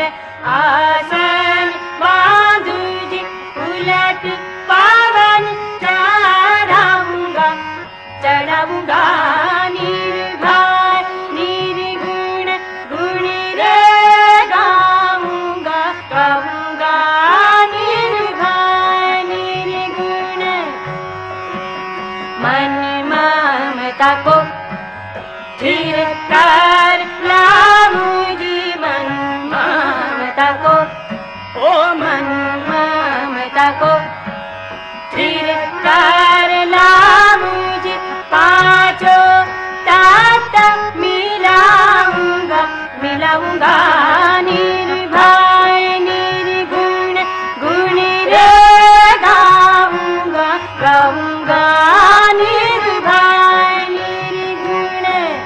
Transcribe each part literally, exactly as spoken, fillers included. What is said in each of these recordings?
आसन बांधूजी उलट पावन चढ़ाऊंगा चढ़ाऊंगा निर्भय निर्गुण गुण रे गाऊंगा गाऊंगा निर्भय निर्गुण मन ममता को स्थिर कर लाऊंगी मन ममता को ओ मन ममता को स्थिर कर लाऊंगी पांचों तत्व मिलाऊंगा मिलाऊंगा निर्भय निर्गुण गुण रे गाऊंगा गाऊंगा निर्भय निर्गुण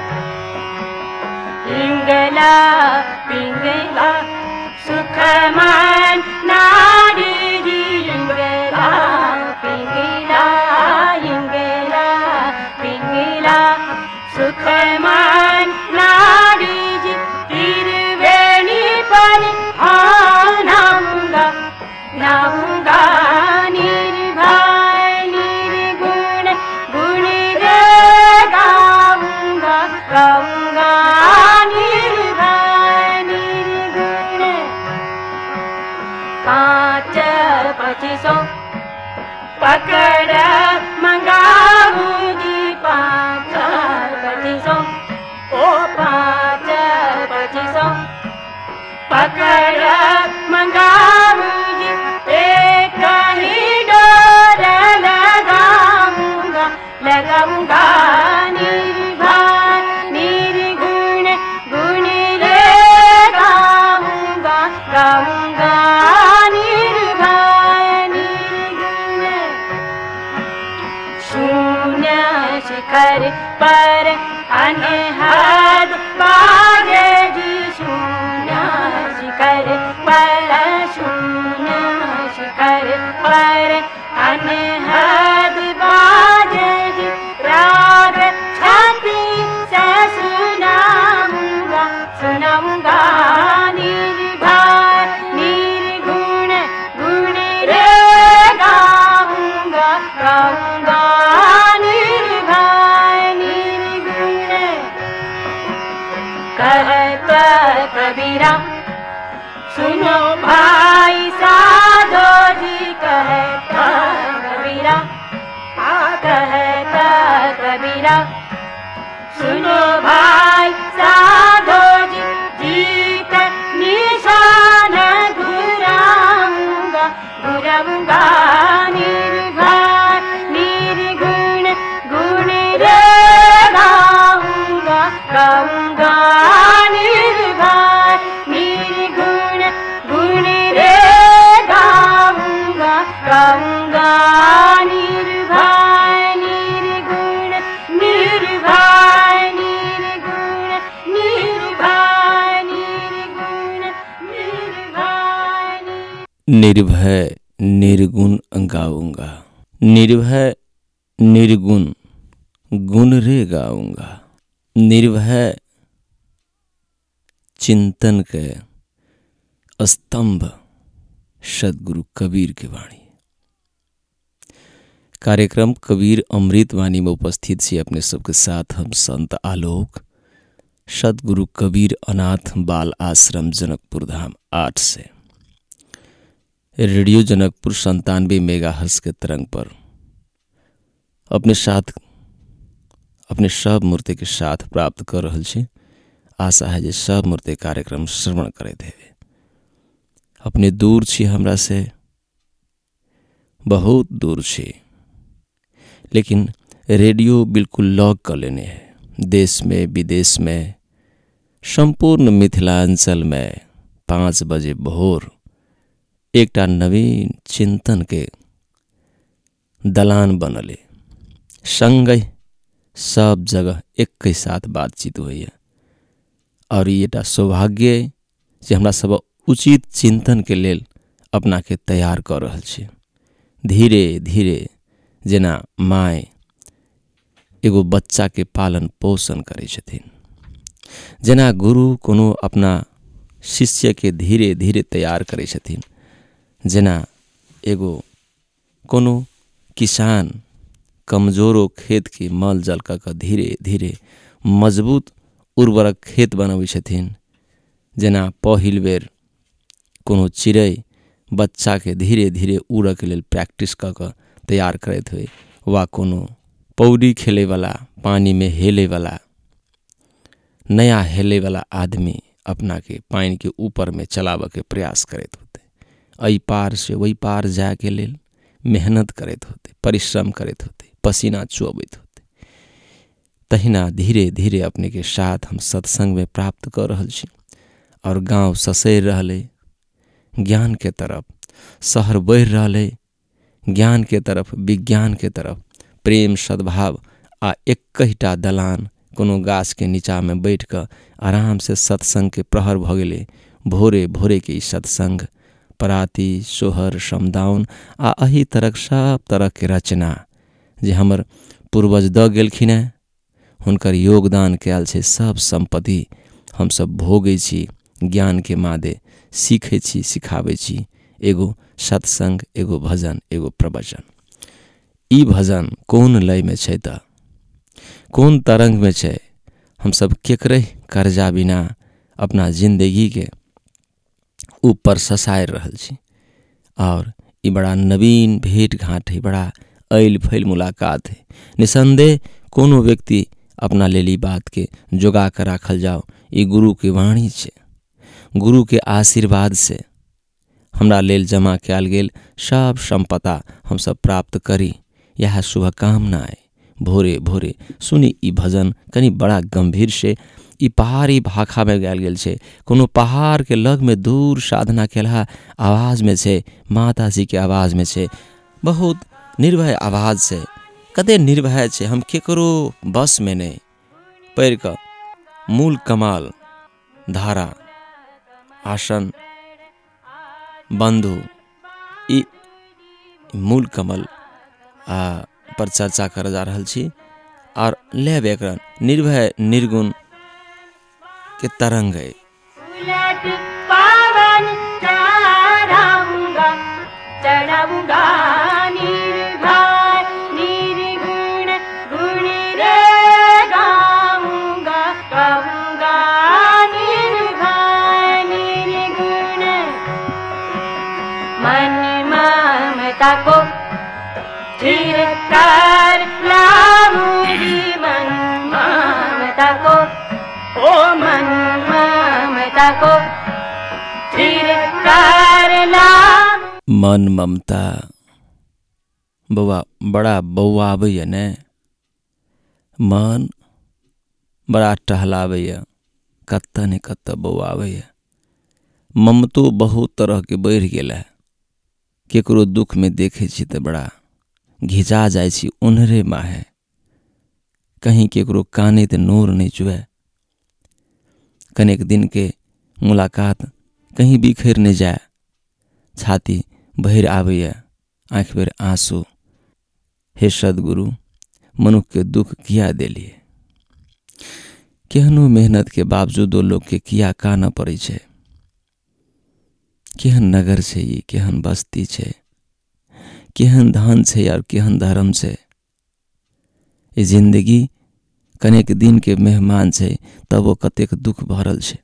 पिंगला पिंगला सुख मन नाड़ी इंगला पिंगला इंगला पिंगला सुख मन नाड़ी तिरवेणी पर हाँ नाऊंगा नाऊंगा निर्भय निर्गुण गुण रे गाऊंगा गाऊंगा निर्भय निर्गुण पांच पच्चीसों पकड़ मंगाऊंगी पांच पच्चीसों ओ पांच पच्चीसों पकड़ मंगाऊंगी एक ही डोर लगाऊंगा लगाऊंगा निर्भय निर्गुण गुण रे गाऊंगा गाऊंगा निर्भय निर्गुण शून्य शिखर पर अनहद बाजे जी शून्य शिखर पर शून्य शिखर पर अनहद बाजे जी राग छाती से सुनाऊंगा सुनाऊंगा निर्भय निर्गुण गुण रे गाऊंगा गाऊंगा निर्भय निर्गुण कहत कबीरा सुनो भाई साधो जी कहता कबीरा आ कहता कबीरा सुनो भाई साधो जी जीत निशान घुराऊंगा घुराऊंगा निर्भय निर्गुण गुण रे गाऊंगा गाऊंगा निर्भय निर्गुण गुण रे गाऊंगा गाऊंगा निर्भय निर्गुण निर्भय निर्गुण निर्भय निर्गुण निर्भय निर्भय निर्गुण गाऊंगा निर्भय निर्गुण गुण रे गाऊंगा निर्भय चिंतन के स्तंभ सदगुरु कबीर की वाणी। कार्यक्रम कबीर अमृत वाणी में उपस्थित छी अपने सबके साथ हम संत आलोक सदगुरु कबीर अनाथ बाल आश्रम जनकपुर धाम आठ से रेडियो जनकपुर संतानवे मेगाहर्ट्ज के तरंग पर अपने साथ अपने सब मूर्ति के साथ प्राप्त कर रहल छी। आशा है जे सब मूर्ति कार्यक्रम श्रवण करे देवे। अपने दूर छी हमरा से बहुत दूर छी, लेकिन रेडियो बिल्कुल लॉक कर लेने है। देश में विदेश में संपूर्ण मिथिलांचल में पाँच बजे भोर एकटा नवीन चिंतन के दलान बनले संगे सब जगह एक साथ बातचीत हुई और येटा सौभाग्य जे हमरा सब उचित चिंतन के लेल अपना के तैयार कर रहल छी। धीरे धीरे जेना माय एगो बच्चा के पालन पोषण करे छथिन, जेना गुरु कोनो अपना शिष्य के धीरे धीरे तैयार करै छथिन। जेना एगो कोनो किसान कमजोरो खेत के मल जल क क धीरे धीरे मजबूत उर्वरक खेत बनबै छथिन। जेना पहिल बेर कोनो चिड़ै बच्चा के धीरे धीरे उड़ऽ के लेल प्रैक्टिस क क तैयार करैत हुए, वा कोनो पौड़ी खेले वाला, पानी में हेले वाला, नया हेले वाला आदमी अपना के पानी के ऊपर में चलावे के प्रयास करैत होते। अई पार से वही पार जाए के लेल मेहनत करैत होते, परिश्रम करैत होते, पसीना चुअबैत होते। तहिना धीरे धीरे अपने के साथ हम सत्संग में प्राप्त कर रहल छी और गांव ससैर रहले ज्ञान के तरफ, शहर बढ़ रहले ज्ञान के तरफ, विज्ञान के तरफ, प्रेम सद्भाव आ एकहिटा दलान कोनो गाछ के नीचा में बैठ कर आराम से सत्संग के प्रहर भ गेले। भोरे भोरे के ई सत्संग पराती, सोहर, समदाउन आ अही तरह सब तरह के रचना जे हमर पूर्वज द गेलखिन हैं, हुनकर योगदान कयल छै सब संपत्ति हम सब भोगै छी, ज्ञान के मादे सीखै छी, सिखाबै छी। एगो सत्संग, एगो भजन, एगो प्रवचन। ई भजन कौन लय में छै त कौन तरंग में छै, हम सब केकरे कर्जा बिना अपना जिंदगी के ऊपर ससायर रहल छी। और ई बड़ा नवीन भेंट घाट है, बड़ा ऐल फैल मुलाकात है। निसंदेह कोनो व्यक्ति अपना लेली बात के जोगा कर राखल जाओ, ई गुरु के वाणी छे। गुरु के आशीर्वाद से हमरा लेल जमा कयल गेल सब संपदा हम सब प्राप्त करी, यह शुभकामना है। भोरे भोरे सुनी ई भजन कनी बड़ा गंभीर से ई पहाड़ी भाखा में गायल गेल छे। कोनो पहाड़ के लग में दूर साधना केला आवाज में छे, माता जी के आवाज में छे, बहुत निर्भय आवाज से। कते निर्भय छे, हम केकरो बस में नहीं। पैर का मूल कमाल, धारा, आसन, बंधु, ई मूल कमल आ पर चर्चा कर जा रहल छी। और ले व्याकरण निर्भय निर्गुण के तरंग है। उलट पावन चढ़ाऊंगा, चढ़ाऊंगा निर्भय निर्गुण, गुण रे गाऊंगा, गाऊंगा निर्भय निर्गुण। मन ममता को स्थिर कर लाऊंगी, मन ममता को, ओ मन ममता को स्थिर कर लाऊं। मन ममता बौआ बड़ा बौआबैया ने, मन बड़ा टहलाबैया, कत ने कत बौआबैया। ममतो बहुत तरह के बढ़ गेल है। केकरो दुख में देखे छी तो बड़ा घिचा जाय छी, उन्हरे माहे। कहीं केकरो काने ते नोर नहीं चुए। कनेक दिन के मुलाकात कहीं बिखर नहीं जाए, छाती बहिर आबैया, आँख बेर आंसू। हे सदगुरु, मनुख के दुख किया देलिए? केहनो मेहनत के बावजूदो लोग के किया का न पड़े छे। केहन नगर छे ये, केहन बस्ती छे, केहन धन छे और केहन धर्म छे। ये जिंदगी कनेक दिन के मेहमान छे, तब वो कतेक दुख भरल छे।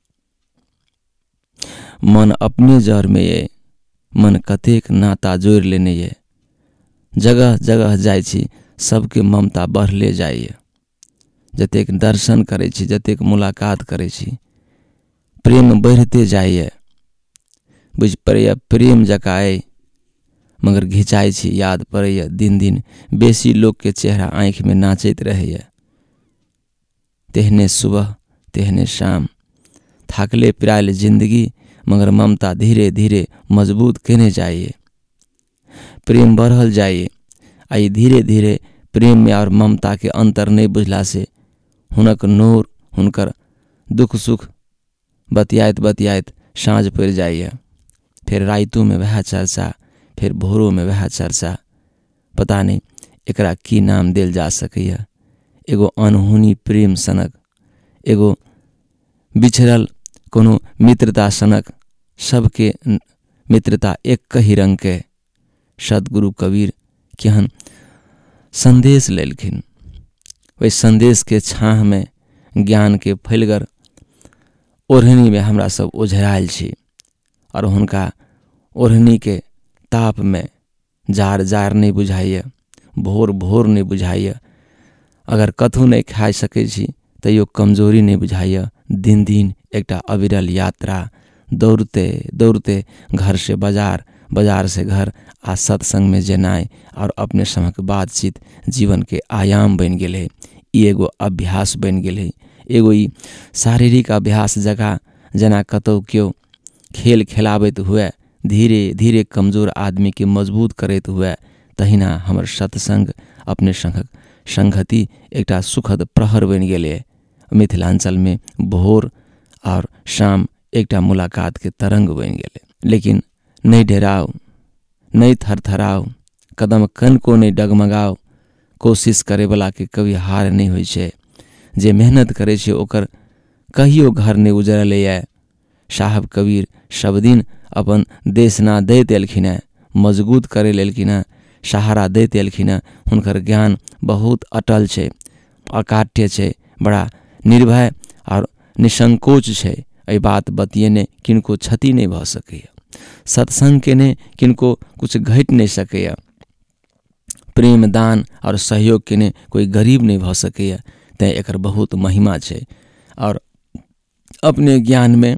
मन अपने जर में ये, मन कतेक नाता जोड़ लेने ये। जगह जगह जाय छी, सबके ममता बढ़ले जाइए। जतेक दर्शन करे छी, जतेक मुलाकात करे छी, प्रेम बढ़ते जाइए। बुझ पड़ैया प्रेम जकाए, मगर घिंचाई छी, याद पड़ैया दिन दिन बेसी लोग के चेहरा आँख में नाचैत रहैया। तेहने सुबह तेहने शाम, थाकले पिरायल जिंदगी, मगर ममता धीरे धीरे मजबूत केने जाइए। प्रेम बढ़ल जाइए। आई धीरे धीरे प्रेम में और ममता के अंतर नहीं बुझला से हुनक नोर, हुनकर दुख सुख बतियात बतियात साँझ पड़ जाइए। फिर राइतों में वह चर्चा, फिर भोरों में वह चर्चा। पता नहीं एकरा की नाम देल जा सकैया। एगो अनहोनी प्रेम सनक, एगो बिछड़ल कोनो मित्रता सनक सबके मित्रता एक ही रंग के। सदगुरु कबीर केहन संदेश लेलखिन, वही संदेश के छाह में ज्ञान के फैलगर ओढ़नी में हमरा सब ओझरायल छी और हुनका ओढ़नी के ताप में जार जार नहीं बुझाइए, भोर भोर नहीं बुझाइए। अगर कथू नहीं खा सकै छी तैयो कमजोरी नहीं बुझाइए। दिन दिन एकटा अविरल यात्रा, दौड़ते दौड़ते घर से बाजार, बाजार से घर आ सत्संग में जेनाय और अपने समक बातचीत जीवन के आयाम बन गेल है। ई एगो अभ्यास बन गेल है, एगो ई शारीरिक अभ्यास जगह जेना कतौ क्यों खेल खेलाबैत हुए धीरे धीरे कमजोर आदमी के मजबूत करैत हुए, तहिना हमर सत्संग अपने संघक संगति एकटा सुखद प्रहर बन गेले। मिथिलांचल में भोर और शाम एकटा मुलाकात के तरंग बन गेले। लेकिन नहीं डराओ, नहीं थरथराओ, कदम कन को नहीं डगमगाओ। कोशिश करे वाला के कभी हार नहीं होइ छै। जे मेहनत करे छै ओकर कहियो घर नहीं उजरल है। साहब कबीर सब दिन अपन देशना दैत एलखिन है, मजबूत करे लेलखिन है, सहारा दैत एलखिन है। हुनकर ज्ञान बहुत अटल छै, अकाट्य छै, बड़ा निर्भय और निसंकोच छै। एहि बात बतियेने किनको क्षति नहीं भ सकैया। सत्संग के ने किनको कुछ घट नहीं सकैया। प्रेम दान और सहयोग के ने कोई गरीब नहीं भ सकैया। तैं एकर बहुत महिमा छै। और अपने ज्ञान में,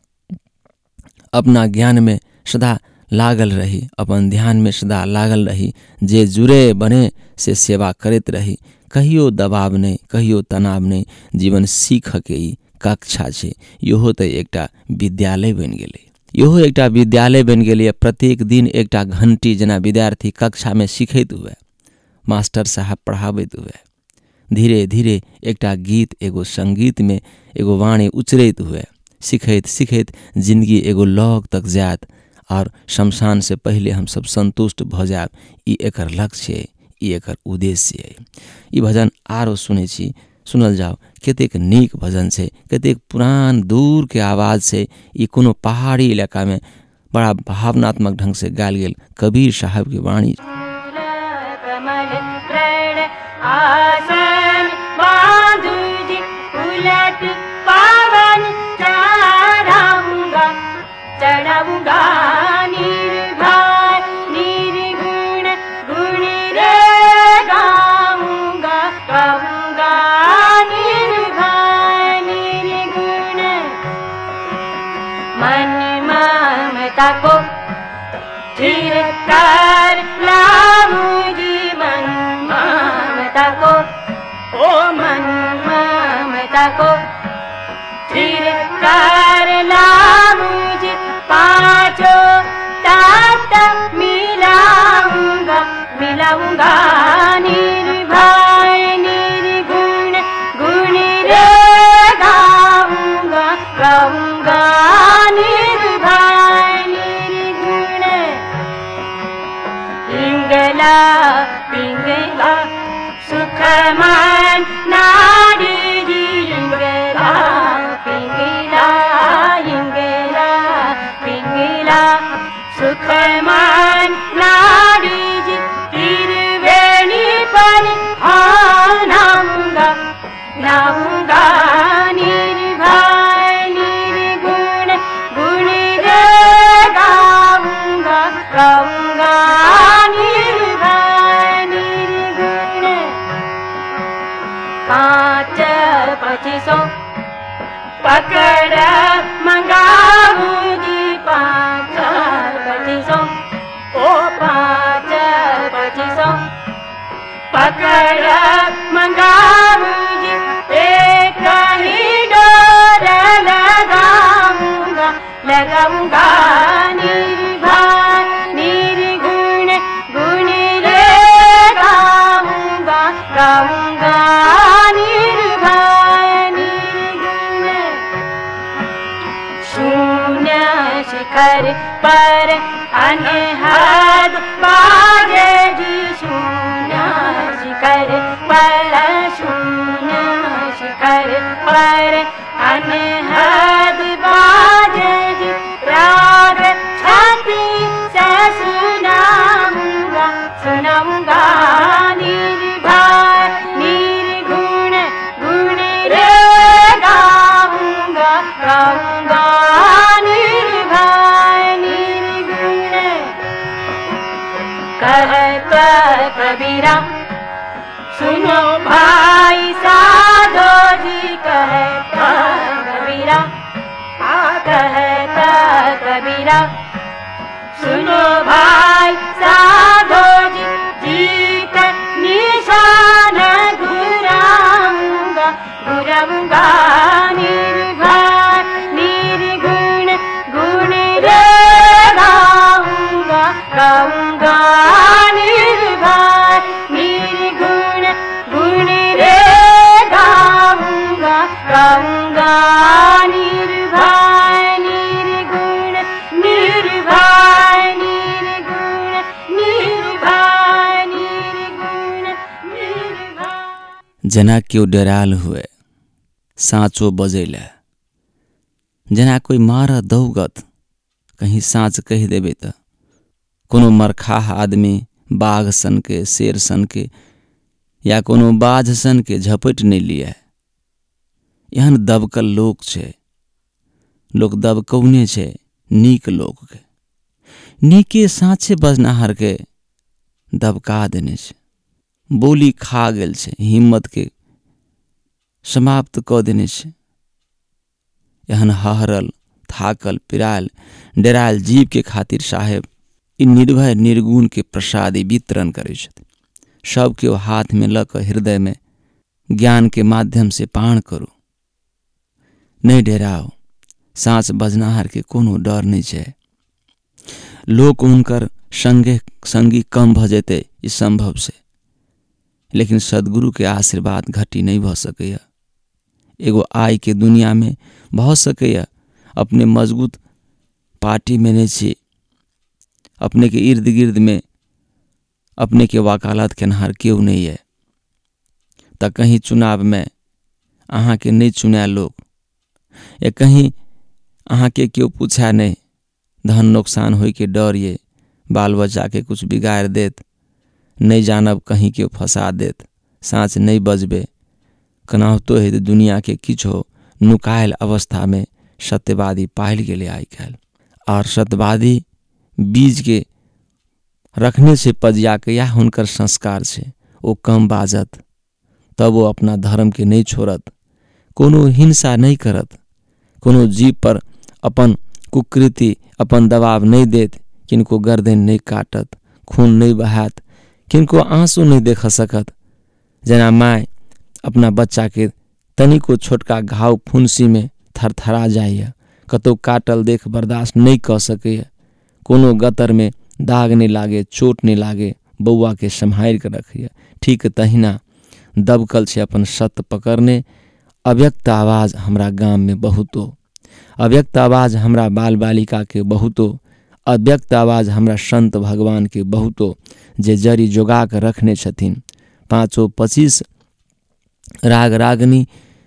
अपना ज्ञान में सदा लागल रही, अपन ध्यान में सदा लागल रही। जे जुड़े बने से सेवा करते रही। कहियो दबाव नहीं, कहियो तनाव नहीं। जीवन सीख के ई कक्षा छे। इहो तो एकटा विद्यालय बन गेलै। इहो एकटा विद्यालय बन गेलै। प्रत्येक दिन एकटा घंटी जेना विद्यार्थी कक्षा में सीखैत हुए, मास्टर साहब पढ़ाबैत हुए, धीरे धीरे एकटा गीत, एगो संगीत में एगो वाणी उचरैत हुए, सीखैत सीखैत जिंदगी एगो लौक तक जायत और शमशान से पहले हम सब संतुष्ट भ जायब। ई एकर लक्ष्य है, ई एकर उद्देश्य है। ई भजन आरो सुनै छी, सुनल जाओ। कतेक नीक भजन छै, कतेक पुरान दूर के आवाज से। ई कोनो पहाड़ी इलाका में बड़ा भावनात्मक ढंग से गायल गेल कबीर साहब की वाणी। को स्थिर कर लाऊं जीवन ममता को, ओ मन ममता को स्थिर कर लाऊं जी। पांचों तत्व मिलाऊंगा, मिलाऊंगा निर्भय निर्गुण गुण रे गाऊंगा, गाऊंगा पिंगला सुखमान नारी इंगला, पिंगला इंगला पिंगला सुखमान नारी जी। तिरवेणी पर नाऊंगा, नाऊंगा निर्भय निर्गुण गुण रे गाऊंगा, गाऊंगा पच्चीसों पकड़ मंगाऊं जी। पाँच पच्चीसों, ओ पाँच पच्चीसों पकड़ मंगाऊं जी। एक ही डोर लगाऊंगा, लगाऊंगा निर्भय निर्गुण गुण रे गाऊंगा, गाऊंगा शिखर पर अनहद बाजे जी। शून्य शिखर पर, शून्य शिखर पर अनहद बाजे कबीरा सुनो भाई साधो जी कहता कबीरा आ कहता कबीरा सुनो भाई साधो जी जीत निशान घुराऊंगा घुराऊंगा निर्भय निर्गुण गुण रे गाऊंगा गाऊंगा निर्भय निर्गुण गुण रे गाऊंगा गाऊंगा निर्भय निर्गुण निर्भय निर्गुण निर्भय निर्गुण निर्भय। जना क्यों डराल हुए साँचो बजैला, जना कोई मार दौगत कहीं साँच कह देबे त कोनो मरखाह आदमी बाघ सन के शेर सन के या कोनो बाझ सन के झपट नहीं लिया। एहन दबकल लोक छे, लोक दबकौने छे नीक लोक के, नीके साँचे बजनाहर के दबका देने छे, बोली खा गेल छे, हिम्मत के समाप्त क देने छे। एहन हहरल थाकल पिरायल डेरायल जीव के खातिर साहेब इ निर्भय निर्गुण के प्रसादी वितरण करे छथिन। सबके हाथ में लक हृदय में ज्ञान के माध्यम से पान करू, नहीं डेराओ, साँच बजनाहर के कोनो डर नहीं छे। लोक उनकर संगे संगी कम भ जेते ई संभव से, लेकिन सदगुरु के आशीर्वाद घटी नहीं भ सकैया। एगो आय के दुनिया में भ सकैया, अपने मजबूत पार्टी में नहीं छी, अपने के इर्द गिर्द में अपने के वकालत केनहार केहू नहीं है, त कहीं चुनाव में अहाँ के नहीं चुना लोग, या कहीं अहाँ के क्यों पूछा नहीं, धन नुकसान होई के डर ये, बाल बच्चा के कुछ बिगाड़ देत, नहीं जानब कहीं क्यों फंसा देत, साँच नहीं बजबे, कनाहतो है दुनिया के किछो नुकायल अवस्था में सत्यवादी पायल गेले आई कैल। और सत्यवादी बीज के रखने से पजिया के या हुनकर संस्कार से वो कम बाजत, तब वो अपना धर्म के नहीं छोड़त, कोनो हिंसा नहीं करत, कोनो जीव पर अपन कुकृति अपन दबाव नहीं देत, किनको गर्दन नहीं काटत, खून नहीं बहात, किनको आंसू नहीं देख सकत। जना माय अपना बच्चा के तनिको छोटका घाव फुंसी में थरथरा जाइए, कतो काटल देख बर्दाश्त नहीं कर सके, कोनो गतर में दाग नहीं लागे, चोट नहीं लागे, बउआ के संभाल के रखिए। ठीक तहिना दबकल से अपन सत्य पकड़ने अव्यक्त आवाज हमरा गांव में बहुतो, अव्यक्त आवाज हमरा बाल बालिका के बहुतो, अव्यक्त आवाज हमरा संत भगवान के बहुतो, जे जरी जोगा के रखने छथिन। पाँचो पच्चीस राग रागनी,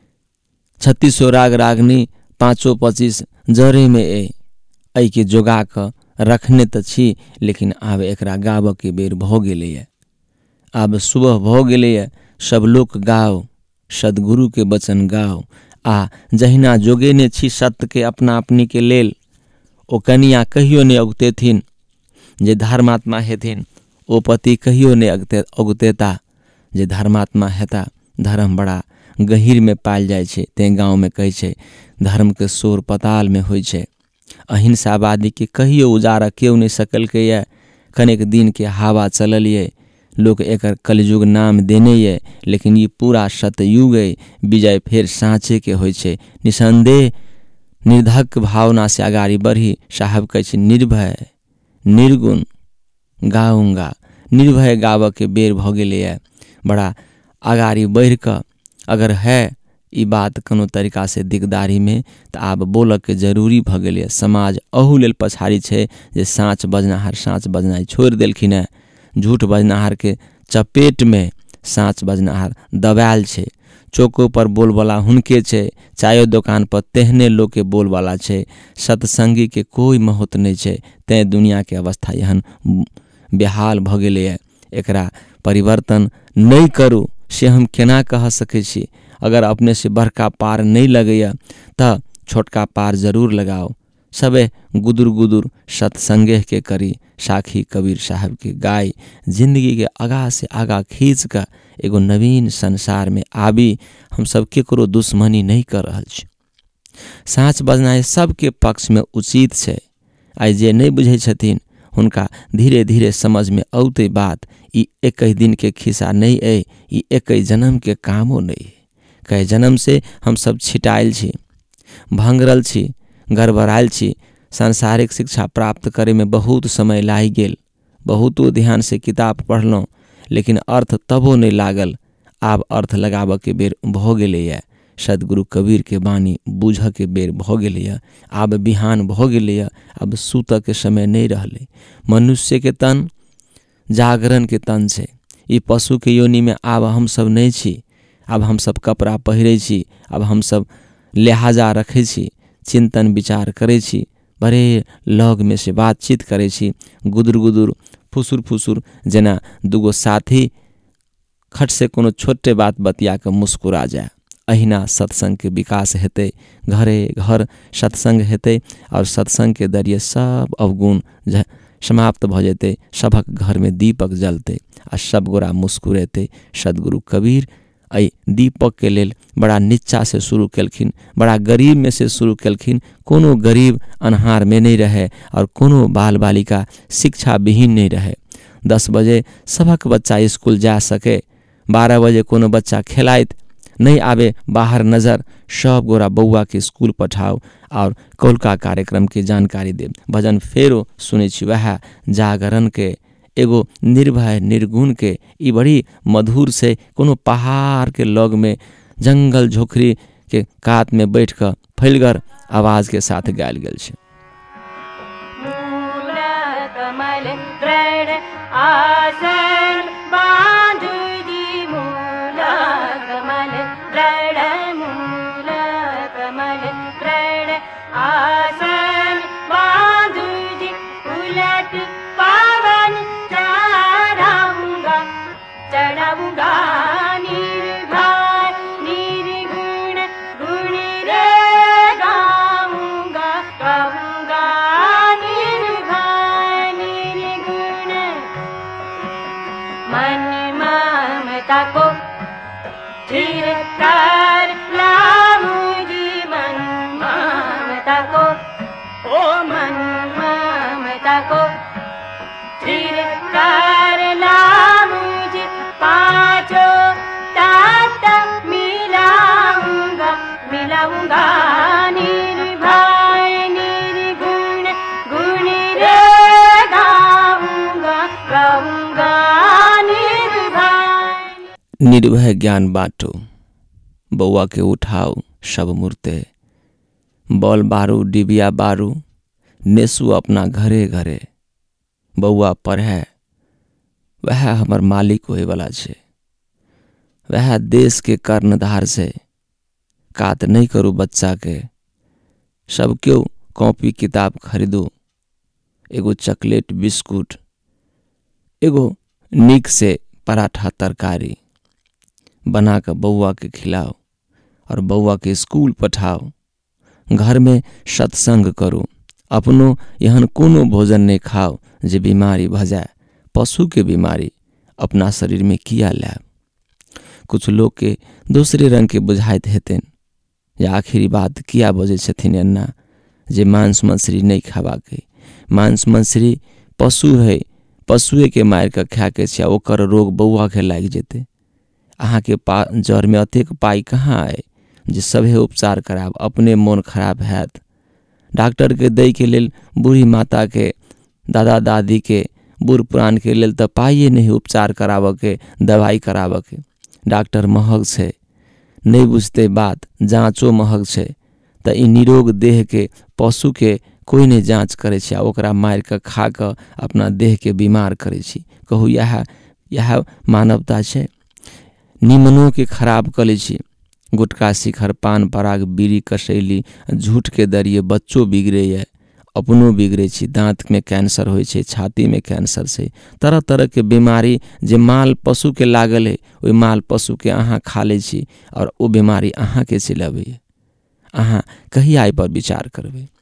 छत्तीसो राग रागनी, पाँचो पच्चीस जरे में ए ऐ के जोगा के रखने त छी, लेकिन आब एकरा गाब के बेर भ गेलैया, आब सुबह भ गेलैया। सब लोग गाओ, सदगुरु के वचन गाओ, आ जहिना जोगेने छी सत्य के अपना अपनी के लेल, ओ कनिया कहियो नहीं अगुतेथिन, जे धर्मात्मा हेथिन ओ पति कहियो नहीं अगते अगुतेता, जे धर्मात्मा हेता। धर्म बड़ा गहीर में पायल जाय छे, ते गाँव में कहे छे धर्म के शोर पताल में होय छे। अहिंसावादी के कहियो उजारा क्यों नहीं सकल के ये, कनेक दिन के हवा चलल ये, लोग एकर कलयुग नाम देने ये, लेकिन ये पूरा सतयुग है। विजय फिर साँचे के होय छे, निसंदेह निर्धक भावना से आगाड़ी बढ़ी। साहब कहे छे निर्भय निर्गुण गाऊंगा, निर्भय गाव के बेर भ गेले है। बड़ा आगाड़ी बढ़ क अगर है ई बात कोनो तरीका से दिगदारी में, तो आब बोल के जरूरी भ गेले। समाज अहू लेल पछाड़ी छे, जे साँच बजनाहार साँच बजनाई छोड़ देलखिन है। झूठ बजनाहार के चपेट में साँच बजनाहार दबायल छे। चौको पर बोलबाला हुनके छे, चायो दुकान पर तेहने लोग के बोलबाला छे। सत्संगी के कोई महत्व नहीं छे, ते दुनिया के अवस्था एहन बेहाल भ गेले है। एकरा परिवर्तन नहीं करू से हम केना कह सके छी। अगर अपने से बड़का पार नहीं लगैया त छोटका पार जरूर लगाओ। सबे गुदुर गुदुर सत्संगे के करी, साखी कबीर साहब के गाय जिंदगी के आगा से आगा खींच कर एगो नवीन संसार में आबी। हम सब केकरो दुश्मनी नहीं कर रहल छी। साँच बजनाइ सबके पक्ष में उचित छै। आइ जे नहीं बुझे छथिन हुनका धीरे धीरे समझ में औते बात ई एक दिन के खिस्सा नहीं है, ई एक जन्म के कामो नहीं है। कई जन्म से हम सब छिटाइल छी, भंगरल छी, गड़बड़ाइल छी। सांसारिक शिक्षा प्राप्त करे में बहुत समय लागि गेल। बहुतो ध्यान से किताब पढ़लौं लेकिन अर्थ तबो नहीं लागल। आब अर्थ लगाब के बेर भ गेलैया। सदगुरु कबीर के बानी बूझ के बेर भ गेलैया। आब बिहान भ गेलैया। अब सूत के समय नहीं रहले। मनुष्य के तन जागरण के तन छै। ई पशु के योनि में आब हम सब नहीं छी। अब हम सब कपड़ा पहिरे छी। अब हम सब लिहाजा रखे छी, चिंतन विचार करे छी, बड़े लग में से बातचीत करे छी। गुदुर गुदुर फुसुर फुसुर जेना दुगो साथी खट से कोनो छोटे बात बतिया के मुस्कुरा जाए। अहिना सत्संग के विकास हेतै, घरे घर सत्संग हेतै और सत्संग के दरिये सब अवगुण समाप्त भ जेतै। सबक घर में दीपक जलते आ सब गोरा मुस्कुरेते। सदगुरु कबीर अई दीपक के लेल बड़ा नीचा से शुरू केलखिन, बड़ा गरीब में से शुरू केलखिन। कोनो गरीब अन्हार में नहीं रहे और कोनो बाल बालिका शिक्षा विहीन नहीं रहे। दस बजे सबक बच्चा स्कूल जा सके, बारह बजे कोनो बच्चा खेलाइत नहीं आवे बाहर नजर। सब गोरा बउआ के स्कूल पठाओ और कौलका कार्यक्रम के जानकारी दे। भजन फेरो सुने छी वह जागरण के एगो निर्भय निर्गुण के ई बड़ी मधुर से कोनो पहाड़ के लग में जंगल झोखरी के कात में बैठ कर फैलगर आवाज के साथ गायल गेल छै। आसन बांधुजी मूला कमल प्रण मूला कमल प्रण आसन बांधुजी उलट पावन चढ़ाऊंगा चढ़ाऊंगा निर्भय निर्गुण गुण रे गाऊंगा गाऊंगा निर्भय निर्गुण मन ममता को स्थिर कर लाऊं जी मन ममता को ओ मन ममता को स्थिर कर लाऊं जी पांचों तत्व मिलाऊंगा मिलाऊंगा निर्भय निर्गुण गुण रे गाऊंगा गाऊंगा निर्भय ज्ञान बाटो, बउआ के उठाओ सब मूर्ते। बॉल बारू डिबिया बारू नेसू अपना घरे घरे। बउआ पढ़े वह हमर मालिक होए वाला छे। वह देश के कर्णधार से कात नहीं करू बच्चा के। सब क्यों कॉपी किताब खरीदो, एगो चॉकलेट बिस्कुट, एगो नीक से पराठा तरकारी बना कर बउआ के खिलाओ और बउआ के स्कूल पठाओ। घर में सत्संग करो। अपनो यहन कोनो भोजन नहीं खाओ जे बीमारी भ जाए। पशु के बीमारी अपना शरीर में किया लाब। कुछ लोग के दूसरे रंग के बुझाइत हेतन या आखिरी बात किया बजे छथिन अन्ना जे मांस मछली नहीं खावा के। मांस मछली पशु है, पशुए के मार के खा के छै, ओकर रोग बउआ के लाग जेते। अहाँ के पा जड़ में अतेक पाई कहाँ आए जे सभे उपचार कराब, अपने मन खराब हैत। डॉक्टर के दई के लेल बूढ़ी माता के, दादा दादी के, बूढ़ पुरान के लेल तो पाइए नहीं उपचार कराब के, दवाई कराब के। डॉक्टर महग छे, नहीं बुझते बात, जाँचो महग छे। तो ई निरोग देह के पशु के कोई नहीं जाँच करे छे, ओकरा मार के खा के अपना देह के बीमार करे छी। कहू यह यह मानवता छे। निमनों के खराब कले छी। गुटखा शिखर पान पराग बीड़ी कसैली झूठ के दरिये बच्चों बिगड़े है, अपनो बिगड़े छी। दांत में कैंसर होय छे, छाती में कैंसर से, तरह तरह के बीमारी जे माल पशु के लागल है, ओई माल पशु के अहाँ खा ले छी और वो बीमारी अहाँ के चिलबे। अहाँ कहिया पर विचार करबे।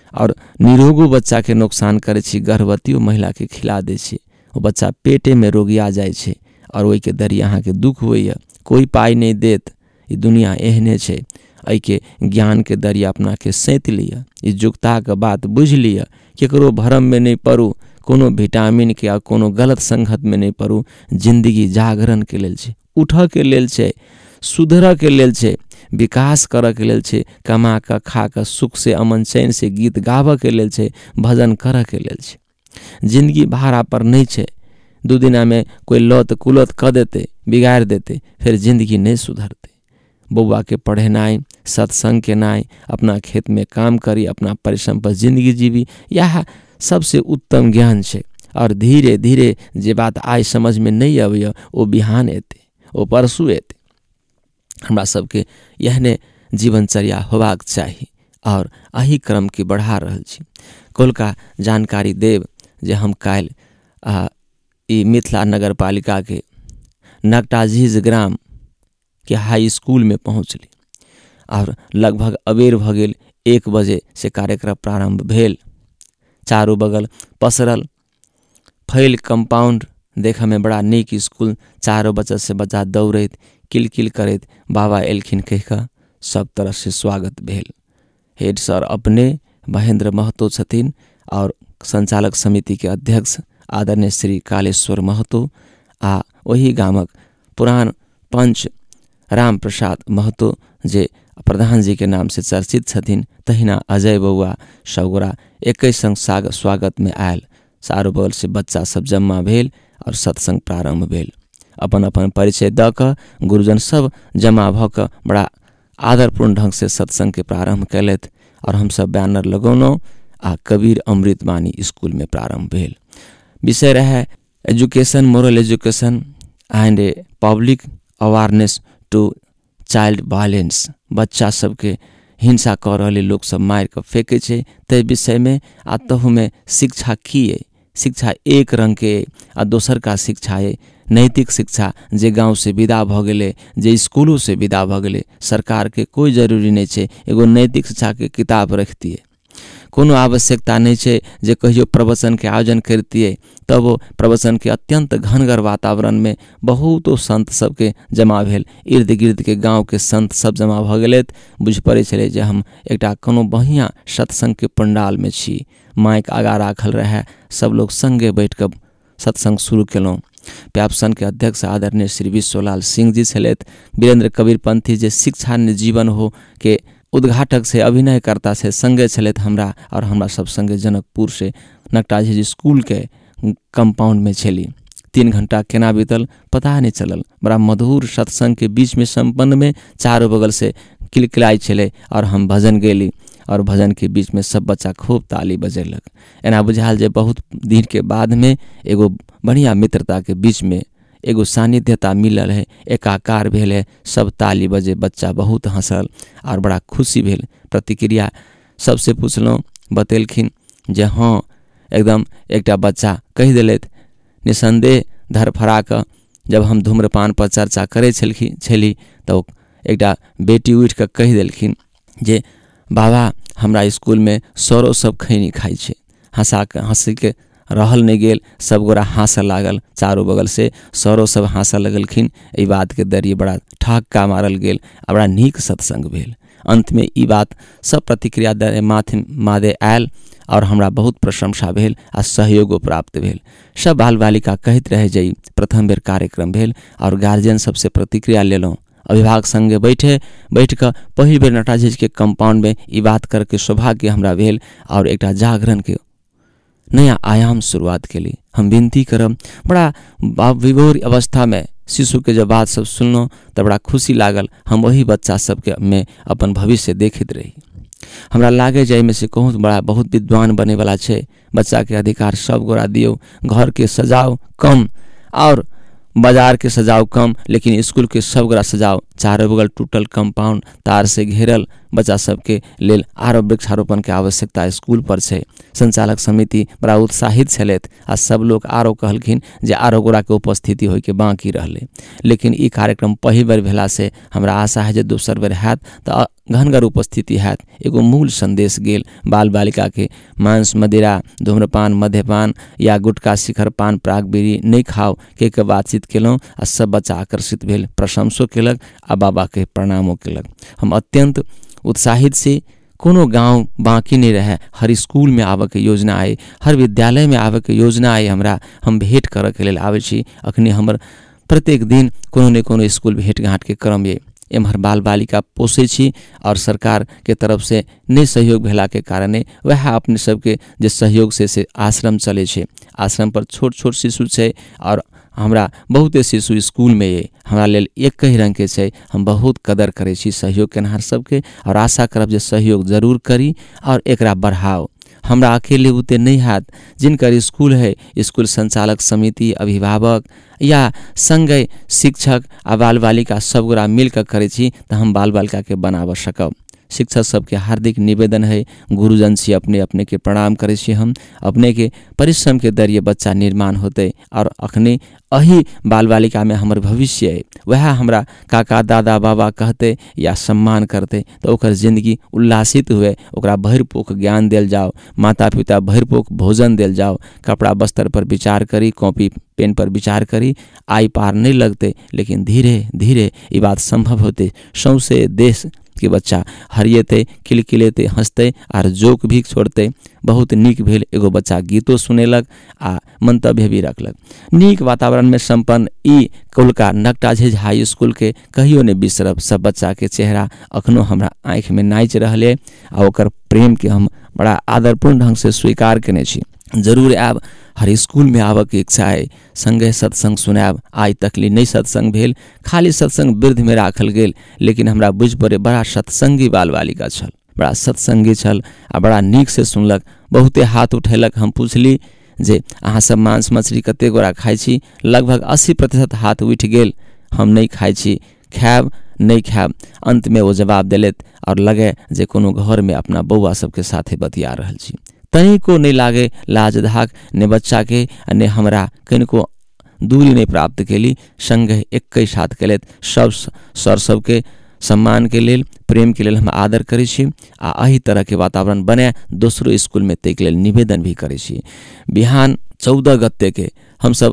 और निरोगो बच्चा के नुकसान करे छी, गर्भवतियो महिला के खिला दे छी, वो बच्चा पेटे में रोगिया जाए छे और ओई के दरी अहाँ के दुख होइए। कोई पाई नहीं देत, ई दुनिया एहने छे। एहि के ज्ञान के दरिया अपना के सैत लिया, इस जुगता के बात बुझ लिया, केकरो भरम में नहीं पड़ू, कोनो विटामिन के आ कोनो गलत संगत में नहीं पड़ू। जिंदगी जागरण के लेल छे, उठ के लेल छे, सुधर के लेल छे, विकास कर के लेल छे, कमा के खा के सुख से अमन चैन से गीत गाव के लेल छे, भजन कर के लेल छे। जिंदगी भाड़ा पर नहीं छे। दू दिना में कोई लत कुलत क देते, बिगाड़ देते, फिर जिंदगी नहीं सुधरते। बउआ के पढ़ेनाई, सत्संग के नाई, अपना खेत में काम करी, अपना परिश्रम पर जिंदगी जीवी, यह सबसे उत्तम ज्ञान छे। और धीरे धीरे जे बात आज समझ में नहीं आवे वो बिहान एते, वो परसू एते। हमरा सबके यहने जीवनचर्या होबाक चाही और अही क्रम के बढ़ा रहल छी। कोलका जानकारी देव जे हम काल ई मिथिला नगर पालिका के नकटाझीज ग्राम के हाई स्कूल में पहुँचली और लगभग अबेर भ गेल एक बजे से कार्यक्रम प्रारंभ भेल। चारों बगल पसरल फैल कंपाउंड देख में बड़ा नीक स्कूल, चारों बच्चा से बच्चा दौड़त किलकिल करत बाबा एलखिन कह कऽ सब तरह से स्वागत भेल। हेड सर अपने महेंद्र महतो छथिन और संचालक समिति के अध्यक्ष आदरणीय श्री कालेश्वर महतो आ वही गामक पुरान पंच राम प्रसाद महतो जे प्रधान जी के नाम से चर्चित छथिन, तहिना अजय बउआ सौगोरा एक संग स्वागत में आयल। चारों बगल से बच्चा सब जमा भेल और सत्संग प्रारंभ भेल। अपन अपन परिचय द क गुरुजन सब जमा भ क बड़ा आदरपूर्ण ढंग से सत्संग के प्रारंभ कैलत और हम सब बैनर लगौनौ आ कबीर अमृत वाणी स्कूल में प्रारंभ भेल। विषय रहे education, moral education and a public awareness to child violence. बच्चा सबके हिंसा कर रहे लोग सब मार के फेंके छे, ते विषय में आ तहु में शिक्षा की है। शिक्षा एक रंग के आ दोसर का शिक्षा है नैतिक शिक्षा, जे गांव से विदा भ गेले, जे स्कूलों से विदा भ गेले। सरकार के कोई जरूरी नहीं छे एगो नैतिक शिक्षा के किताब रखती है। कोनो आवश्यकता नहीं छे जे कहियो प्रवचन के आयोजन करती है, तब वो प्रवचन के अत्यंत घनगर वातावरण में बहुतो संत सबके जमा भेल। इर्द गिर्द के गांव के संत सब जमा भ गेले। बुझ पड़े छले जे हम एकटा कोनो बढ़िया सत्संग के पंडाल में छी। माइक आगा राखल रहे, सब लोग संगे बैठ कर सत्संग शुरू केलौं। प्यापसन के अध्यक्ष आदरणीय श्री विश्वलाल सिंह जी छलैथ। वीरेंद्र कबीर पंथी जे शिक्षा ने जीवन हो के उद्घाटक से अभिनय करता से संगे छलैथ हमरा और हमरा सब संगे जनकपुर से नकटाझीज स्कूल के कंपाउंड में छली। तीन घंटा केना बीतल पता नहीं चलल। बड़ा मधुर सत्संग के बीच में संपन्न में चारों बगल से किलकिलाई छले और हम भजन गेली और भजन के बीच में सब बच्चा खूब ताली बजेलक। एना बुझाल जे बहुत दिन के बाद में एगो बढ़िया मित्रता के बीच में एगो सानिध्यता मिलल है, एकाकार भेल है। सब ताली बजे, बच्चा बहुत हंसल और बड़ा खुशी भेल। प्रतिक्रिया सबसे पूछलौं, बतेलखिन जे हाँ एकदम एकटा बच्चा कह दिलैथ निसंदेह धरफरा क जब हम धूम्रपान पर चर्चा करे छलखिन छली तो एकटा बेटी उठ के कह दिलखिन जे बाबा हमरा स्कूल में सरो सब खैनी खाई छे। हंसा के हंसी के रहल नहीं गेल, सब गोरा हंस लागल। चारों बगल से सरो सब हंस लगलखिन। ई बात के दरिये बड़ा ठक्का मारल गेल, बड़ा नीक सत्संग भेल। अंत में ई बात सब प्रतिक्रिया दे माथे मादे आयल और हमरा बहुत प्रशंसा भेल आ सहयोगो प्राप्त भेल। सब बाल बालिका कहते रहे जई प्रथम बेर कार्यक्रम भेल और गार्जियन सबसे प्रतिक्रिया लेलौं। अभिभावक संगे बैठे बैठ कर पहिल बेर नकटाझीज के कंपाउंड में ई बात करके सौभाग्य हमरा भेल और एकटा जागरण के नया आयाम शुरुआत के लिए हम विनती करब। बड़ा विभोर अवस्था में शिशु के जब बात सब सुनलो तो बड़ा खुशी लागल। हम वही बच्चा सबके में अपन भविष्य देखते रही। हमरा लागे जाय में से कहूँ बड़ा बहुत विद्वान बने वाला छे। बच्चा के अधिकार सब गोरा दियो, घर के सजाओ कम और बाजार के सजाओ कम, लेकिन स्कूल के सब गोरा सजाओ चारों बगल टूटल कंपाउंड तार से घेरल बच्चा सबके लेल आरो वृक्षारोपण के आवश्यकता स्कूल पर छै। संचालक समिति बड़ा उत्साहित छलैथ आ सब लोग आरो कहलखिन जे आरो गोरा के उपस्थिति होय के बाकी रहले। लेकिन ई कार्यक्रम पहिल बेर भेला से हमरा आशा है जे दोसर बेर हैत तऽ घनगर उपस्थिति हैत। एगो मूल संदेश गेल बाल बालिका के मांस मदिरा धूम्रपान मद्यपान या गुटखा शिखर पान प्राग बीड़ी नहीं खाओ के के बातचीत केलहुँ आ सब बच्चा आकर्षित भेल, प्रशंसो केलक आ बाबा के प्रणामो केलक। हम अत्यंत उत्साहित से कोनो गांव बाकी नहीं रहे, हर स्कूल में आवे के योजना आए, हर विद्यालय में आवे के योजना आए। हमरा हम भेंट करे के लेल आवे छी। अखनी हमर प्रत्येक दिन कोनो ने कोनो स्कूल भेंट घाट के क्रम ये। एम्हर बाल बालिका पोसे छी और सरकार के तरफ से नहीं सहयोग भेला के कारणे वह अपने सबके जे सहयोग से से आश्रम चले छे। आश्रम पर छोट छोट शिशु छे और हमरा बहुते शिशु स्कूल में ये। हमरा लेल एक ही रंग के छे। हम बहुत कदर करे छी सहयोग केनहार सबके और आशा करब जे सहयोग जरूर करी और एकरा बढ़ाओ। हमरा अकेले उते नहीं हाथ, जिनकर स्कूल है स्कूल संचालक समिति अभिभावक या संगे शिक्षक आ बाल बालिका सब गोरा मिलकर करे छी तो हम बाल बालिका के बनाब सकब। शिक्षक सबके हार्दिक निवेदन है, गुरुजन छी अपने अपने के प्रणाम करे छी। हम अपने के परिश्रम के जरिए बच्चा निर्माण होते और अखने अही बाल बालिका में हमर भविष्य है। वह हमरा काका दादा बाबा कहते या सम्मान करते तो ओकर जिंदगी उल्लासित हुए, ओकरा भरपूर ज्ञान दिल जाओ, माता पिता भरपूर भोजन दिल जाओ, कपड़ा बस्तर पर विचार करी, कॉपी पेन पर विचार करी, आई पार नहीं लगते। लेकिन धीरे धीरे ये बात संभव होते। सौसे देश के बच्चा हरियते खिलखिलेते हंसते और जोक भी छोड़ते। बहुत नीक भेल। एगो बच्चा गीतो सुनेलक आ मंतव्य भी रखलक। नीक वातावरण में संपन्न ई कोलका नकटा झेझ हाई स्कूल के कहियो ने बिसरब। सब बच्चा के चेहरा अखनो हमरा आँख में नाच रहले आ ओकर प्रेम के हम बड़ा आदरपूर्ण ढंग से स्वीकार केने छी। जरूर आब हर स्कूल में आबऽ के इच्छा है। संगे सत्संग सुनाब। आज तकली नहीं सत्संग भेल, खाली सत्संग वृद्ध में राखल गेल। लेकिन हमरा बुझ पड़े बड़ा सत्संगी बाल बालिका छल, बड़ा सत्संगी छल आ बड़ा नीक से सुनलक। बहुते हाथ उठेलक। हम पूछली जे अहाँ सब मांस मछली कते गोरा खाई छी? लगभग अस्सी प्रतिशत हाथ उठ गेल। हम नहीं खाई छी, खायब नहीं खायब। अंत में वो जवाब दिलत और लगे जे कोनो घर में अपना बौआ सबके साथे बतिया रहल छी। तनिको नहीं लागे लाज धाक ने बच्चा के ने हमरा कनिको दूरी नहीं प्राप्त केली। संगे एक साथ केलत। सब सर सबके सम्मान के लेल प्रेम के लेल हम आदर करे छी आ अही तरह के वातावरण बने दोसरो स्कूल में तैक लेल निवेदन भी करे छी। बिहान चौदह गते के हम सब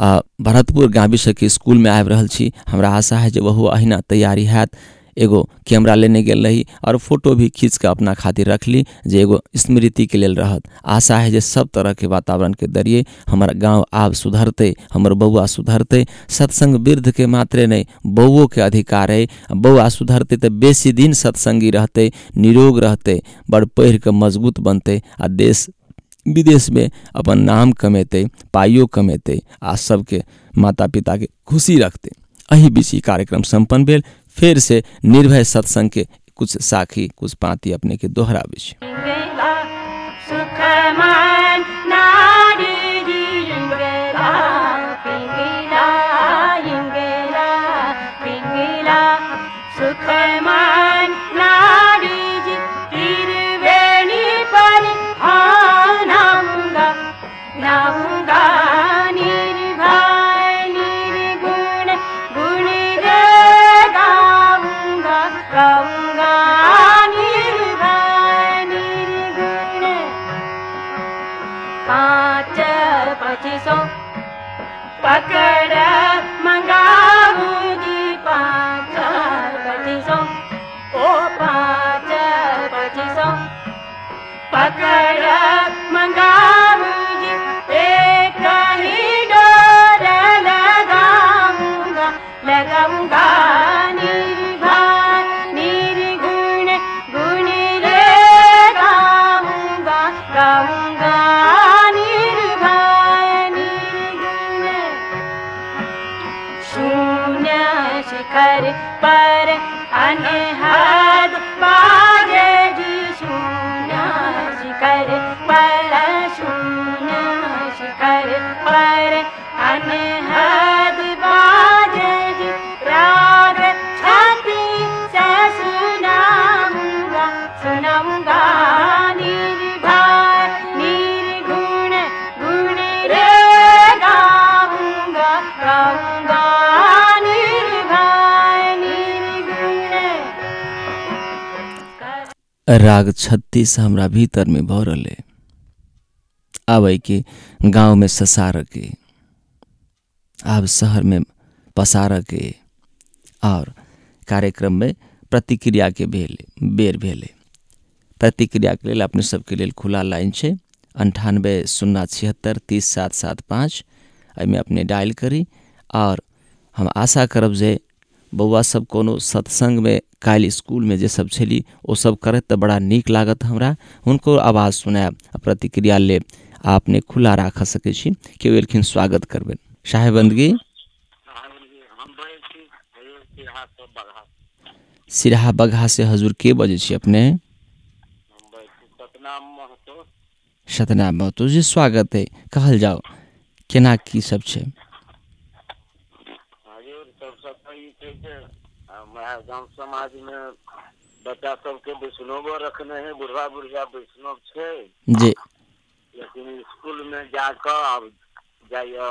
भरतपुर गांवी के स्कूल में आबि रहल छी। हमरा आशा है जे वहु अहिना तैयारी हैत। एगो कैमरा लेने गेल रही और फोटो भी खींच के अपना खातिर रख ली जे एगो स्मृति के लेल रहत। आशा है जे सब तरह के वातावरण के जरिए हमारा गांव आब सुधरते, हमर बउआ सुधरते। सत्संग वृद्ध के मात्रे नहीं, बउओ के अधिकार है। बउआ सुधरते तो बेसी दिन सत्संगी रहते, निरोग रहते, बड़ पढ़ के मजबूत बनते आ देश विदेश में अपन नाम कमेते, पाइयो कमेते आ सबके माता पिता के खुशी रखते। अही बीच कार्यक्रम संपन्न भेल। फिर से निर्भय सत्संग के कुछ साखी कुछ पाती अपने के दोहरावे छी। पकड़ मंगाऊं जी पाँच पच्चीसों, ओ पाँच पच्चीसों पकड़ मंगाऊं जी। एक ही डोर लगाऊंगा लगाऊंगा निर्भय निर्गुण गुण रे गाऊंगा गाऊंगा शिखर पर अनहद बाजे जी। शून्य शिखर पर शून्य शिखर पर अनहद बाजे जी। राग छंद राग छत्तीस हमरा भीतर में भरले आवे के गांव में ससार के अब शहर में पसार के और कार्यक्रम में प्रतिक्रिया के भेले बेर भेले। प्रतिक्रिया के लिए अपने सबके लिए खुला लाइन है अंठानबे शून्य छिहत्तर तीस सात सात पाँच में अपने डायल करी और हम आशा करब जे बउआ सब कोनो सत्संग में काल स्कूल में जे सब छली वो सब करे तो बड़ा नीक लागत हमरा उनको आवाज़ सुनाब प्रतिक्रिया ले आपने खुला राख सके छी केओ एलखिन स्वागत करबेन। साहेबंदगी सिराहा बगहा से हजूर के बजे छी अपने? सतनाम महतो जी स्वागत है कहल जाओ केना की सब छे? गांव समाज में बच्चा सबके वैष्णव रखने हैं बुढ़वा बुढ़िया वैष्णव छे जी लेकिन स्कूल में जाकर अब जाइए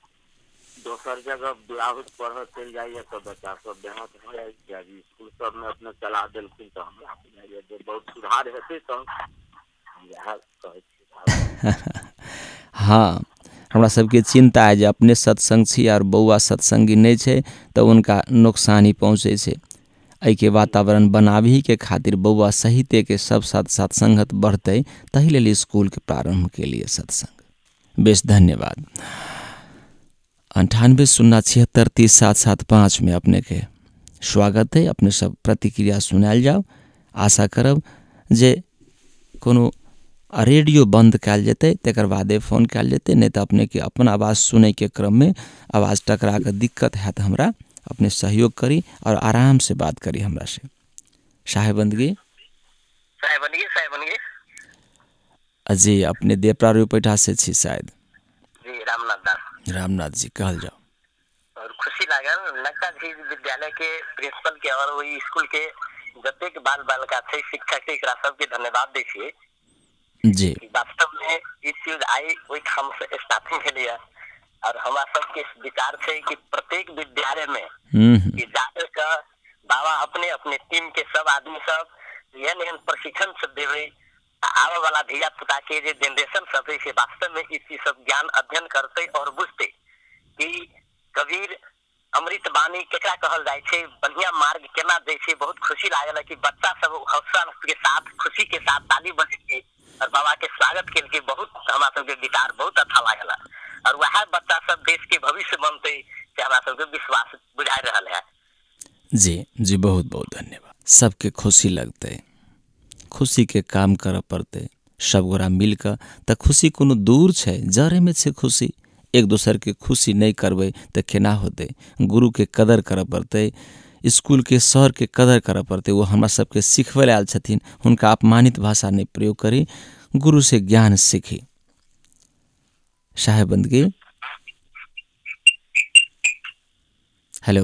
दोसर जगह ब्लाउज पढ़ चल जाइए तो बच्चा सब देहात हो जाए स्कूल सब में अपने चला दिलखिन तो हमरा बुझाइए बहुत सुधार हेतै तो यह कहै छी। हाँ हमरा सबके चिंता है जे अपने सत्संग छी और बउआ सत्संगी नहीं छे तो उनका नुकसानी पहुँचे छे। एहि के वातावरण बनाबी के खातिर बउआ सहिते के सब साथ साथ संगत बढ़ते तही लेल स्कूल के प्रारंभ के लिए सत्संग। बेश धन्यवाद। अंठानबे शून्य छिहत्तर तीस सात सात पाँच में अपने के स्वागत है। अपने सब प्रतिक्रिया सुनाल जाओ। आशा करब जे कोनो रेडियो बंद कल जते तकर बादे फोन कल जते नहीं तो अपने के अपन आवाज़ सुने के क्रम में आवाज़ टकरा के दिक्कत है तो हमरा अपने सहयोग करी और आराम से बात करी हमरा से। साहेबंदगी साहेबंदगी साहेबंदगी अजी अपने देवप्रा रुपैठा से छी शायद? जी रामनाथ दास। रामनाथ जी कहल जाओ। और खुशी लागल लगता जी विद्यालय के प्रिंसिपल के और वही स्कूल के जतेक बाल बालिका छे शिक्षक के एकरा सबके धन्यवाद दै छियै जी। वास्तव में इस चीज आई वही हम से स्टार्टिंग के लिए और हमारा सबके विचार छे कि प्रत्येक विद्यालय में कि जाकर का बाबा अपने अपने टीम के सब आदमी सब यह नहीं प्रशिक्षण सब देवे आवे वाला धिया पुता के जे जनरेशन सब है से वास्तव में इस चीज सब ज्ञान अध्ययन करते और बुझते कि कबीर अमृत बानी केकरा कहल जाय छे बढ़िया मार्ग केना दै छे। बहुत खुशी लागल कि बच्चा सब हौसला के साथ खुशी के साथ ताली बजे के और बाबा के स्वागत के लिए बहुत हमारा सबके विचार बहुत अच्छा लागला और वह बच्चा सब देश के भविष्य बनते से हमारा सबके विश्वास बुझा रहल है। जी जी बहुत बहुत धन्यवाद। सबके खुशी लगते खुशी के काम कर पड़ते सब गोरा मिलकर तो खुशी कोनो दूर छे जरे में छे खुशी एक दूसर के खुशी नहीं करबे तो केना होते। गुरु के कदर कर पड़ते स्कूल के सर के कदर कर पड़ते वो हमरा सबके सिखबे आयल छथिन उनका अपमानित भाषा नहीं प्रयोग करी गुरु से ज्ञान सीखी। साहेबंदगी हेलो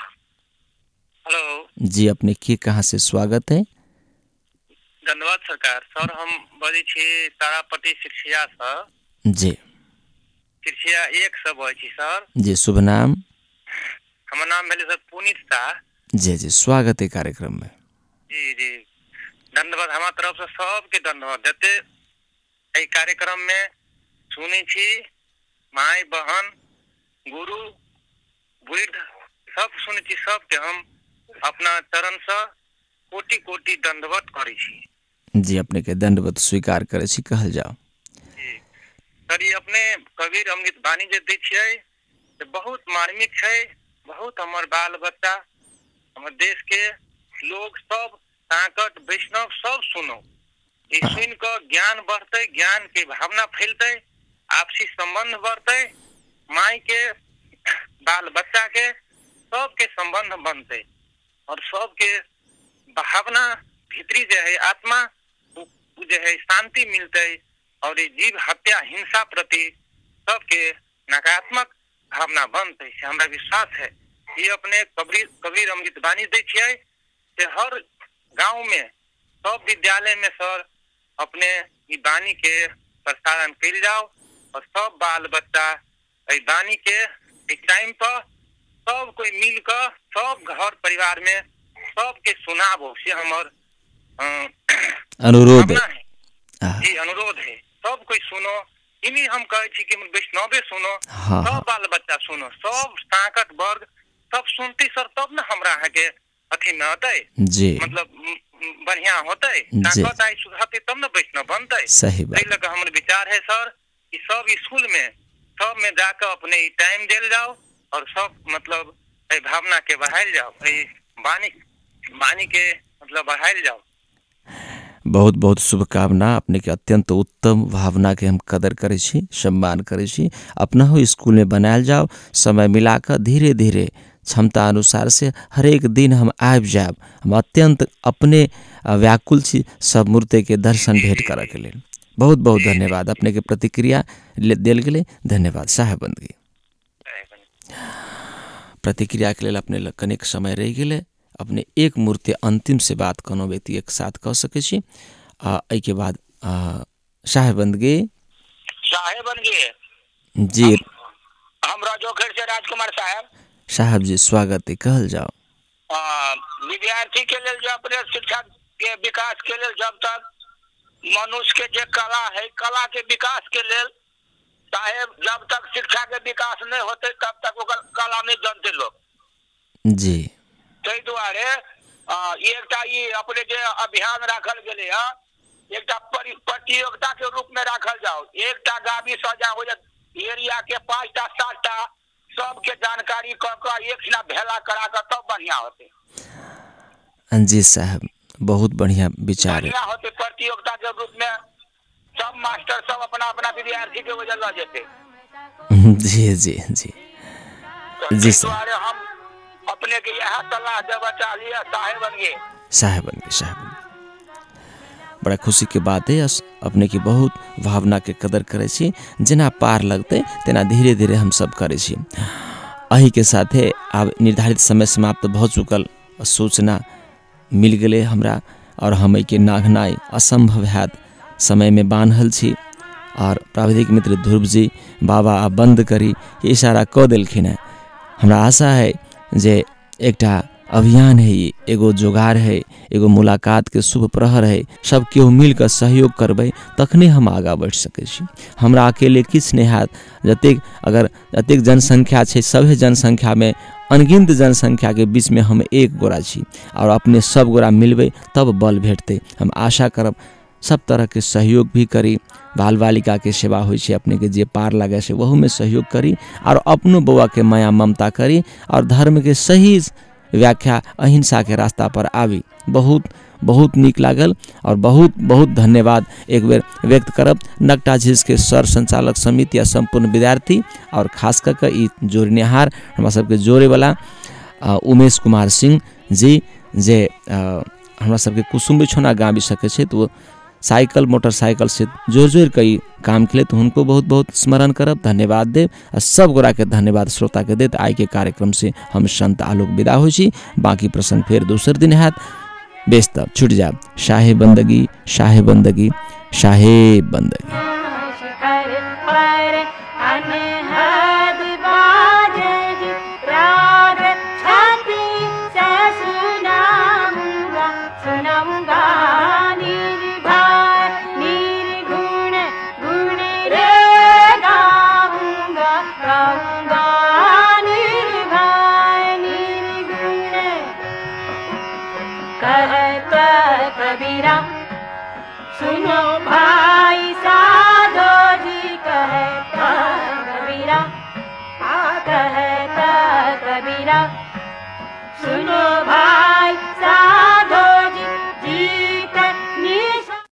हेलो जी अपने के कहाँ से स्वागत है? धन्यवाद सरकार। सर हम बजे छी तारापट्टी शिक्षिया सर जी शिक्षिया एक से बजे छी सर जी। शुभ नाम? हमर नाम भेले सर पुनीत शाह। जी जी स्वागत है कार्यक्रम में। जी जी धन्यवाद हमारा तरफ से सबके धन्यवाद देते एहि कार्यक्रम में सुनी छी माय बहन गुरु वृद्ध सब सुनी छी सबके हम अपना चरण से कोटि कोटि दंडवत करै छी। जी अपने के दंडवत स्वीकार करे छी कहल जाओ। जी सर ये अपने कबीर अमृत बानी जे दै छियै से बहुत मार्मिक छै। बहुत हमर बाल बच्चा हमर देश के लोग सब ताकत वैष्णव सब सुनो ई सुन के ज्ञान बढ़ते ज्ञान के भावना फैलते आपसी संबंध बढ़ते माई के बाल बच्चा के सबके संबंध बनते और सबके भावना भीतरी जो है आत्मा जो है शांति मिलते और ये जीव हत्या हिंसा प्रति सबके नकारात्मक भावना बनते से हमरा विश्वास है। ये अपने कबीर कबीर अमृत बानी दै छियै से हर गांव में सब विद्यालय में सर अपने ई बानी के प्रसारण कर जाओ और सब बाल बच्चा ई बानी के एक टाइम पर सब कोई मिलकर सब घर परिवार में सबके सुनाबो से हमर अनुरोध है जी, अनुरोध है, सब कोई सुनो। इन्हीं हम कहे छी कि वैष्णवे सुनो, हाँ, सब बाल बच्चा सुनो, सब ताकत वर्ग सब सुनती सर, तब न हमरा के अथी में होते जी, मतलब बढ़िया होते, ताकत आई सुधरते तब न वैष्णव बनते। सही बात। लगा हमारे विचार है सर कि सब स्कूल में सब में जाकर अपने टाइम देल जाओ और सब मतलब भावना के बढ़ाइल जाओ, वाणी वाणी के मतलब बढ़ाइल जाओ। बहुत बहुत शुभकामना। अपने के अत्यंत उत्तम भावना के हम कदर करे छी, सम्मान करे छी। अपना हो स्कूल में बनायल जाओ, समय मिलाकर धीरे धीरे क्षमता अनुसार से हर एक दिन हम आबि जाब। हम अत्यंत अपने व्याकुल छी सब मूर्ति के दर्शन भेंट करे के लेल। बहुत बहुत धन्यवाद। अपने के प्रतिक्रिया देल गेले, धन्यवाद साहेबंदगी। प्रतिक्रिया के लेल अपने कनिक समय रह गेले। अपने एक मूर्ति अंतिम से बात कोनो व्यक्ति एक साथ कह सके छी। एहि के बाद साहेबंदगी साहेबंदगी जी, हम, हम राजोखेड़ से राजकुमार साहब साहब जी स्वागत है, कहल जाओ। विद्यार्थी के लेल जो अपने शिक्षा के विकास के लेल जब तक मनुष्य के जो कला है, कला के विकास के लेल साहेब जब तक शिक्षा के विकास नहीं होते तब तक वो कला नहीं जानते लोग जी। ताहि दुआरे एकटा ये अपने जो अभियान राखल गेले है, एकटा प्रतियोगिता के रूप में राखल जाओ। एकटा गावी सजा हो जाए एरिया के पांचटा सातटा सबके जानकारी क क एक सिना भेला करा कर तब बढ़िया होते। जी साहब, बहुत बढ़िया विचार है। बढ़िया होते प्रतियोगिता के रूप में सब मास्टर सब अपना अपना विद्यार्थी के वजह ला जेते। जी जी जी जी सर, हम अपने के यह सलाह देवा चाहिए साहेबंदगी साहेबंदगी साहेब। बड़ा खुशी के बात है। अपने की बहुत भावना के कदर करे छी। जेना पार लगते तेना धीरे धीरे हम सब करे छी। अही के साथे अब निर्धारित समय समाप्त भ चुकल, सूचना मिल गए हमरा और हम के नाघनाई असंभव हैत समय में बान्हल छी। और प्राविधिक मित्र ध्रुव जी बाबा आ बंद करी इशारा क देलखिन है। हमरा आशा है जे एकटा अभियान है, ये एगो जोगार है, एगो मुलाकात के शुभ प्रहर है। सब केओ मिलकर सहयोग करबै तखने हम आगा बढ़ सकै छी। हमरा अकेले किछु नहीं हैत। जतेक अगर जतेक जनसंख्या छै, सभे जनसंख्या में अनगिनत जनसंख्या के बीच में हम एक गोरा छी और अपने सब गोरा मिलबै तब बल भेटते। हम आशा करब सब तरह के सहयोग भी करी। बाल बालिका के सेवा होइ छै, अपने के जे पार लगे से वहू में सहयोग करी और अपनो बउआ के माया ममता करी और धर्म के सही व्याख्या अहिंसा के रास्ता पर आवी। बहुत बहुत नीक लागल और बहुत बहुत धन्यवाद एक बेर व्यक्त करब नकटा झील के सर संचालक समिति या संपूर्ण विद्यार्थी और खास करके ई जोड़निहार हमरा सबके जोड़े वाला उमेश कुमार सिंह जी जे हमरा सबके कुसुम बिछौना गाँव सके छै, तो साइकिल मोटरसाइकिल से जोड़ जोड़ कई काम के लिए तो उनको बहुत बहुत स्मरण करब, धन्यवाद देव। और सब गोरा के धन्यवाद श्रोता के देत। आई के कार्यक्रम से हम संत आलोक विदा हो छी। बाकी प्रसंग फिर दूसर दिन हैत। बेस्त छूट जाब। शाहे बंदगी शाहे बंदगी शाहे बंदगी। सुनो भाई साधो जी कहता कबीरा, आ कहता कबीरा, सुनो भाई